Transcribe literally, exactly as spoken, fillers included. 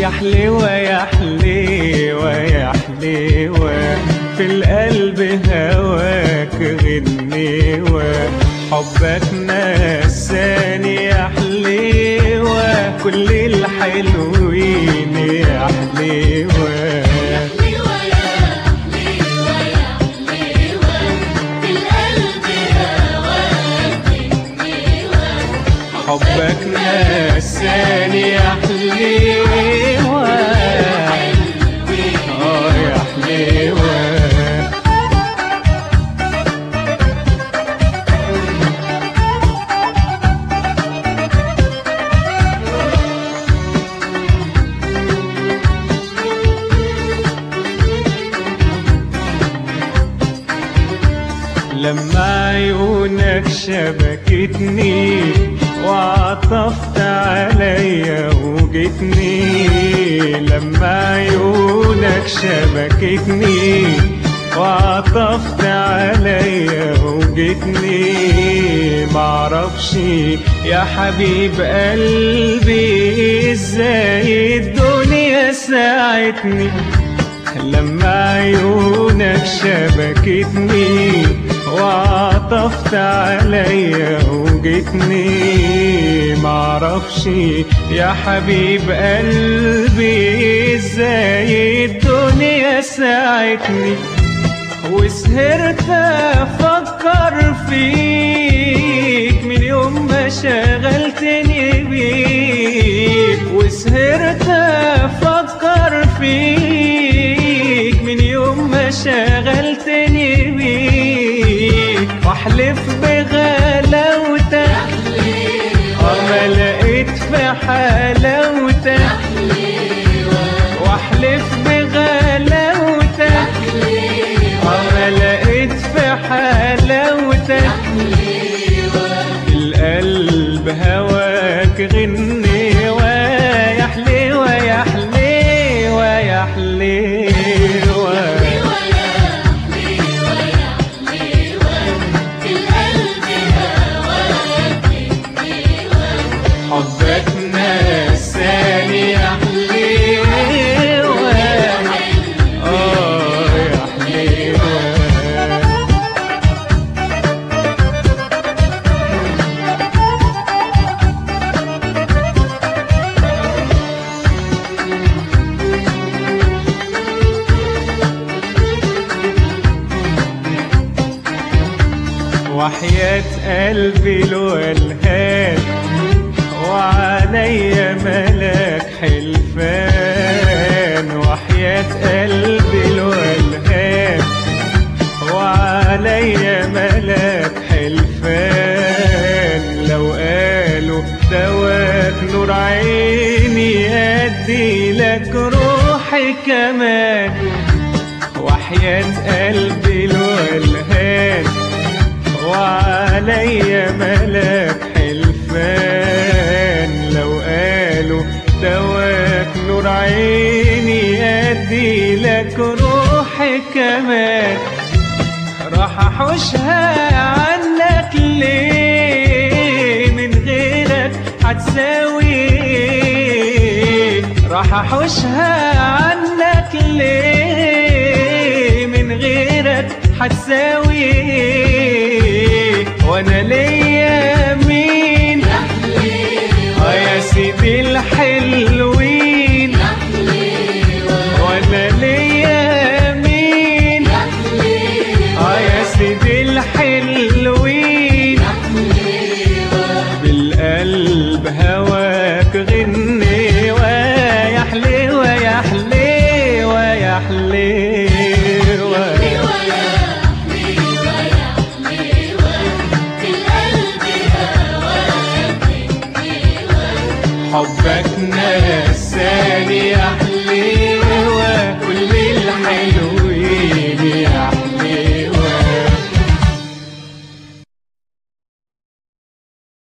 يا حليوة يا حليوة يا حليوة في القلب هواك غنيوة، حبك نساني يا حليوة كل الحلوين يا حليوة. يا حليوة يا حليوة يا حليوة في القلب هواك غنيوة، حبك نساني يا حليوة اه يا حليوة. لما عيونك شبكتني وعطفت عليا وجتني، لما عيونك شبكتني وعطفت عليا وجتني، معرفش يا حبيب قلبي ازاي الدنيا ساعدتني. لما عيونك شبكتني وعطفت عليا وجتني، معرفش يا حبيب قلبي ازاي الدنيا ساعدتني. وسهرت افكر فيك من يوم ما شغلتني بيك، وسهرت افكر فيك من يوم ما شغلتني بيك، واحلف بغلاوتك ما لقيت في حلاوتك، واحلف بغلاوتك ما لقيت في حلاوتك، القلب هواك غنيوة يا حليوة يا حليوة يا حليوة. حبك نساني يا حليوة اه يا حليوة. وحياة قلبي الولهان وعليا ملاك حلفان، وحياة قلبي الولهان وعليا ملاك حلفان، لو قالوا دواك نور عيني ادي لك روحي كمان. وحياة قلبي الولهان وعليا ملاك حلفان، لو قالوا دواك نور عيني ادي لك روحي كمان. راح احوشها عنك ليه من غيرك هتساوي، راح احوشها عنك ليه من غيرك هتساوي،